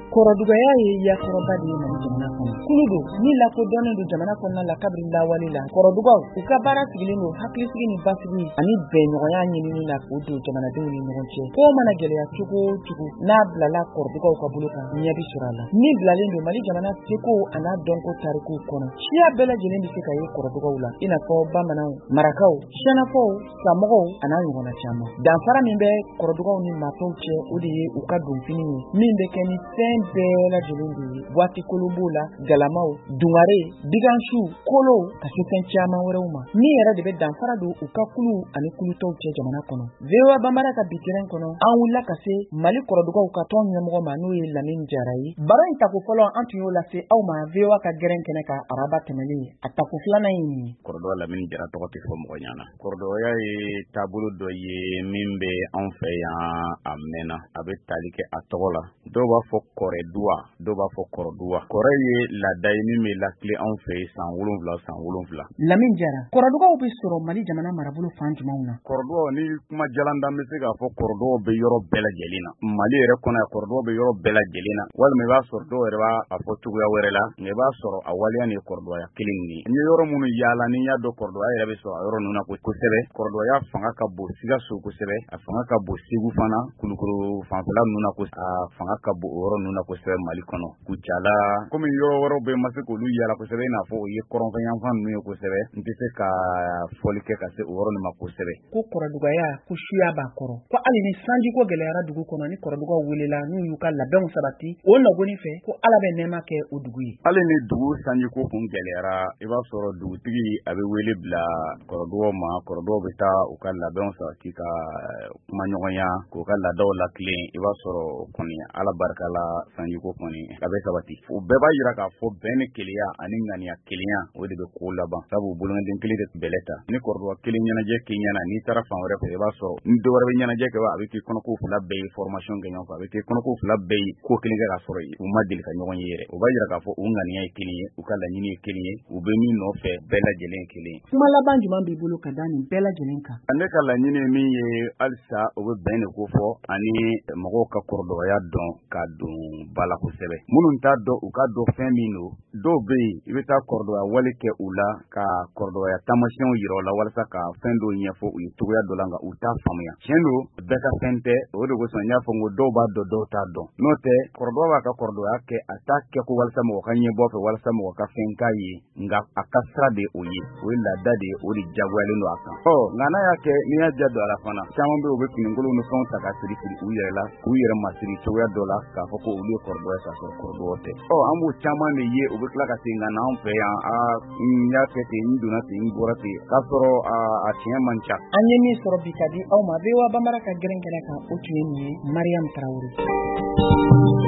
Kɔrɔdugaya ye yakɔrɔba de ye Mali jamana kɔnɔ. Kulu don ni lakodɔnnen don jamana kɔnɔna la kabiri lawale la. Kɔrɔdugaw u ka baara sigilen don hakilisigi ni basigi ani bɛnɲɔgɔnya ɲinini la k'o don jamanadenw ni ɲɔgɔn cɛ. Ko mana gɛlɛya cogo o cogo n'a bilala kɔrɔdugaw ka bolo kan ɲɛ bi sɔrɔ a la. Min bilalen don Mali jamana seko a n'a dɔnko tarikuw kɔnɔ. Siya bɛɛ lajɛlen bɛ se ka ye kɔrɔdugaw la. I n'a fɔ bamananw, marakaw, sɛnɛfɔw, samɔgɔw a n'a ɲɔgɔnna caman. Danfara min bɛ kɔrɔdugaw ni matɔw cɛ o de ye u ka donfini ye. Min bɛ kɛ ni fɛn bɛɛ lajɛlen de ye. Waati kolon b'o la, galamaw, dungare, digansu, kolow ka se fɛn caman wɛrɛw ma. Min yɛrɛ de bɛ danfara don u ka kulu ani kulutɔw cɛ jamana kɔnɔ. VOA Bambara ka bitɛrɛn kɔnɔ an wulila ka se Mali kɔrɔdugaw ka tɔn ɲɛmɔgɔ ma n'o ye Lamini Jara ye. Baro in tako fɔlɔ an tun y'o lase aw ma VOA ka gɛrɛn kɛnɛ ka araba tɛmɛlen. A tako filanan ye nin ye. Kɔrɔduga Lamini Jara tɔgɔ tɛ fɔ mɔgɔ ɲana. Kɔrɔdugaya ye taabolo dɔ ye min bɛ anw fɛ yan a mɛnna. A bɛ tali kɛ a tɔgɔ la. Dɔw b'a fɔ kɔrɛduwa, dɔw b'a fɔ kɔrɔduwa. Kɔrɛ ye laada ye min bɛ lakile anw fɛ san 7. Lamini Jara, kɔrɔdugaw bɛ sɔrɔ Mali jamana marabolo fan jumɛnw na? Kɔrɔdugaw ni kuma jalandan bɛ se k'a fɔ kɔrɔdugaw bɛ yɔrɔ bɛɛ lajɛlen na. Mali yɛrɛ kɔnɔ yan kɔrɔdugaw bɛ yɔrɔ bɛɛ lajɛlen na. Walima i b'a sɔrɔ dɔw yɛrɛ b'a fɔ cogoya wɛrɛ la, nka i b'a sɔrɔ a waleya ni kɔrɔdugaya kelen ye. N ye yɔrɔ minnu yaala ni y'a dɔn kɔrɔdugaya yɛrɛ bɛ sɔrɔ a yɔrɔ ninnu na kosɛbɛ. Kɔrɔdugaya fanga ka bon Sikaso kosɛbɛ, a fanga ka bon Segu fana, Kulukoro fanfɛla ninnu na kosɛbɛ, a fanga ka bon o yɔrɔ ninnu na kosɛbɛ Mali kɔnɔ. Kucala komi yɔrɔ wɛrɛw bɛ ma se k'olu yaala kosɛbɛ i n'a fɔ o ye kɔrɔnfɛyanfan ninnu ye kosɛbɛ, n tɛ se ka fɔli kɛ ka se o yɔrɔ nin ma kosɛbɛ. Ko kɔrɔdugaya ko suya b'a kɔrɔ. Ko hali ni sanji ko gɛlɛyara dugu kɔnɔ ni kɔrɔdugaw welela n'u y'u ka labɛnw sabati o nɔgɔnin fɛ ko Ala bɛ nɛɛma kɛ o dugu ye. Hali ni dugu sanji ko kun gɛlɛyara i b'a sɔrɔ dugutigi a bɛ wele bila kɔrɔdugaw ma, kɔrɔdugaw bɛ taa u ka labɛnw sabati ka kuma ɲɔgɔnya k'u ka laadaw lakilen i b'a sɔrɔ kɔni Ala barika la sanji ko kɔni a bɛ sabati. O bɛɛ b'a jira k'a fɔ bɛn ni kelenya ani ŋaniya kelenya o de bɛ ko laban. Sabu boloŋɛden kelen de bɛlɛ ta. Ni kɔrɔduga kelen ɲɛnajɛ k'i ɲɛna n'i taara fan wɛrɛ fɛ i b'a sɔrɔ ni dɔ wɛrɛ bɛ ɲɛnajɛ kɛ a bɛ k'i kɔnɔ ko fila bɛɛ ye formation kɛ ɲɔgɔn fɛ, a bɛ k'i kɔnɔ ko fila bɛɛ ye ko kelen kɛ k'a sɔrɔ u ma deli ka ɲɔgɔn ye yɛrɛ. O b'a jira k'a fɔ u ŋaniya ye kelen ye, u ka laɲini ye kelen ye, u bɛ min nɔfɛ bɛɛ lajɛlen ye kelen ye. Kuma laban jumɛn b'i bolo ka da nin bɛɛ lajɛlen kan? Ne ka laɲini min ye halisa o bɛ bɛn de ko fɔ ani mɔgɔw ka kɔrɔdugaya dɔn ka don bala kosɛbɛ. Minnu t'a dɔn u ka dɔn fɛn min don, dɔw bɛ yen i bɛ taa kɔrɔdugaya wale kɛ u la ka kɔrɔdugaya taamasiyɛnw yira u la walasa ka fɛn dɔw ɲɛfɔ u ye cogoya dɔ la nka u t'a faamuya. Tiɲɛ don bɛɛ ka fɛn tɛ, o de kosɔn n y'a fɔ n ko dɔw b'a dɔn dɔw t'a dɔn. N'o tɛ kɔrɔduga b'a ka kɔrɔdugaya kɛ a t'a kɛ ko walasa mɔgɔ ka ɲɛbɔ fɛ walasa mɔgɔ ka fɛn k'a ye, nka a ka sira de o ye, o ye laada de ye, o de jagoyalen don a kan. Nka n'a y'a kɛ n'i y'a ja don a la fana caman bɛ u bɛ finikolon ni fɛnw ta ka siri siri u yɛrɛ la k'u yɛrɛ masiri cogoya dɔ la k'a fɔ ko olu ye kɔrɔduga ye k'a sɔrɔ kɔrɔduga tɛ. An b'o caman de ye u bɛ tila ka se nka n'anw fɛ yan n y'a kɛ ten n donna ten n bɔra ten k'a sɔrɔ a tiɲɛ man ca. An ye min sɔrɔ bi ka di aw ma VOA Bambara ka gɛrɛn kɛnɛ kan o tun ye nin ye Mariam Tarawele.